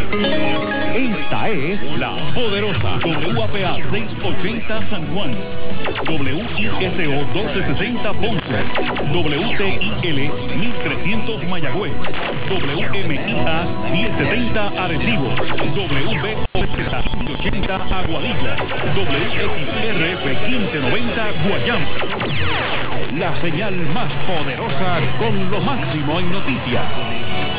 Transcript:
Esta es la poderosa WAPA 680 San Juan, WISO 1260 Ponce, WTIL 1300 Mayagüez, WMIA 1070 Arecibo, WBOZ 80 Aguadilla, WXRF 1590 Guayama. La señal más poderosa con lo máximo en noticias.